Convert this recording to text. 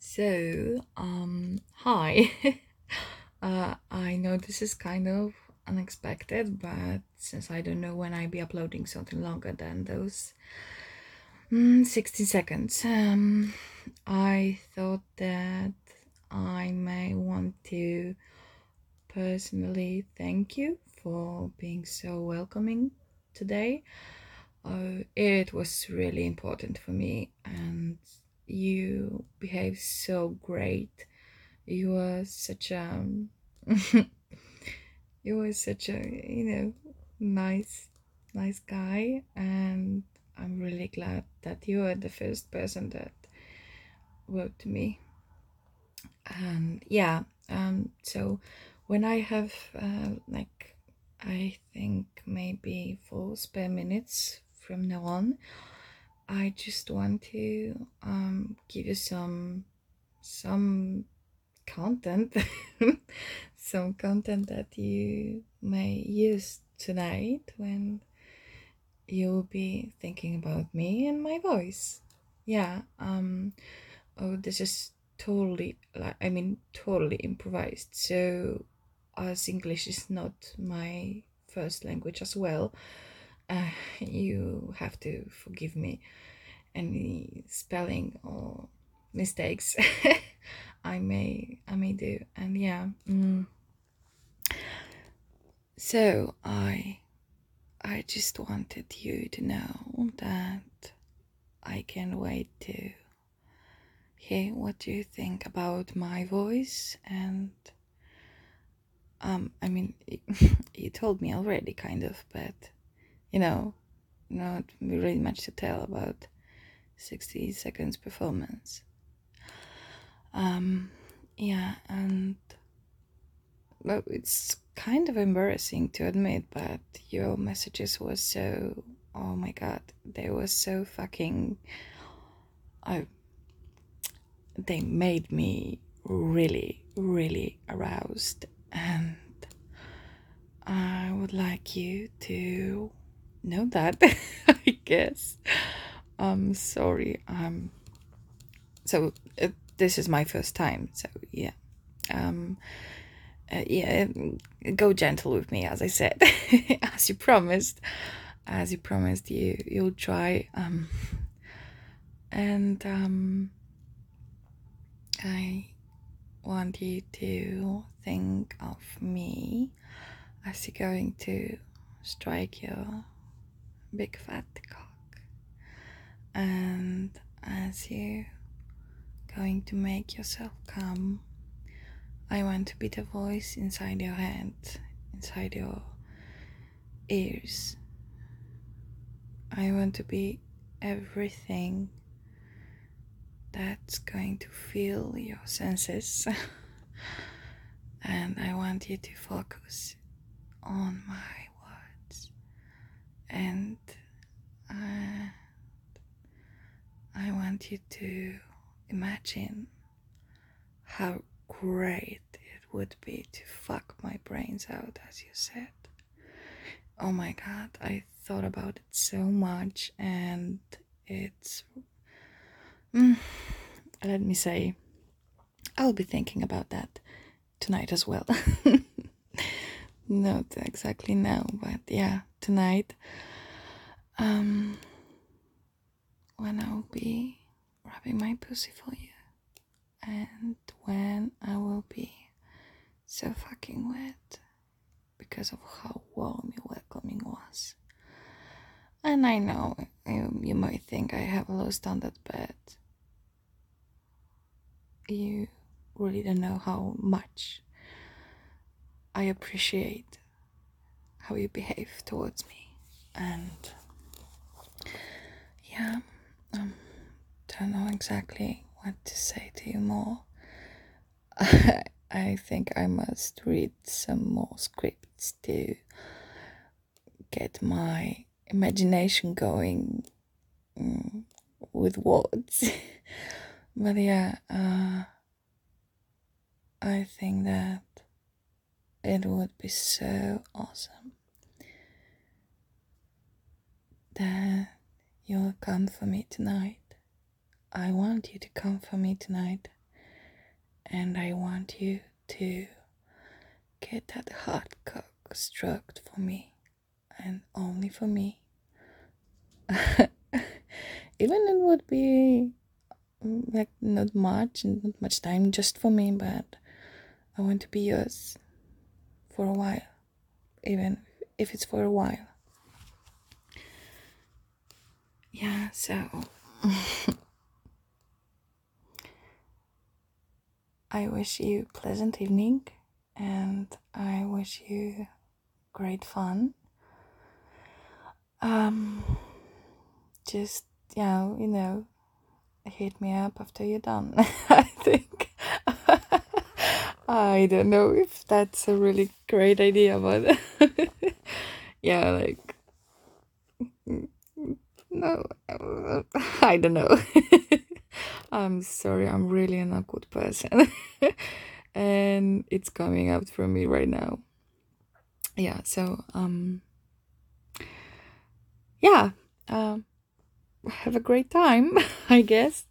Hi. I know this is kind of unexpected, but since I don't know when I'll be uploading something longer than those 60 seconds, I thought that I may want to personally thank you for being so welcoming today. It was really important for me, and you behaved so great. You were such a you were such a nice guy, and I'm really glad that you were the first person that wrote to me. And yeah, so when I have I think maybe 4 spare minutes from now on, I just want to give you some content, some content that you may use tonight when you'll be thinking about me and my voice. Yeah. Oh, this is totally totally improvised. So, as English is not my first language as well, you have to forgive me any spelling or mistakes I may do. And yeah, so I just wanted you to know that I can't wait to hear what you think about my voice. And I mean, you told me already, kind of, but you know, not really much to tell about 60 seconds performance. Yeah, and well, it's kind of embarrassing to admit, but your messages were so, oh my god, they were so fucking, I, they made me really, really aroused, and I would like you to know that, I guess. I'm sorry. So this is my first time, so yeah. Um, yeah, go gentle with me, as I said, as you promised. As you promised, you'll try. And I want you to think of me as you're going to strike your big fat cock, and as you're going to make yourself come, I want to be the voice inside your head, inside your ears. I want to be everything that's going to fill your senses. And I want you to focus on my words. And I want you to imagine how great it would be to fuck my brains out, as you said. Oh my god, I thought about it so much, and it's. Let me say, I'll be thinking about that tonight as well. Not exactly now, but yeah, tonight. When I'll be rubbing my pussy for you, and when I will be so fucking wet because of how warm your welcoming was. And I know you might think I have a low standard, but you really don't know how much I appreciate how you behave towards me. And yeah, don't know exactly what to say to you more. I think I must read some more scripts to get my imagination going, with words. But yeah, I think that it would be so awesome that you'll come for me tonight. I want you to come for me tonight and I want you to get that hot cock stroked for me, and only for me. Even it would be like not much time just for me, but I want to be yours for a while, even if it's for a while. Yeah, so I wish you pleasant evening, and I wish you great fun. Just hit me up after you're done. I think I don't know if that's a really great idea, but yeah, like no, I don't know. I'm sorry, I'm really an awkward person. And it's coming out from me right now. Yeah, so yeah, have a great time, I guess.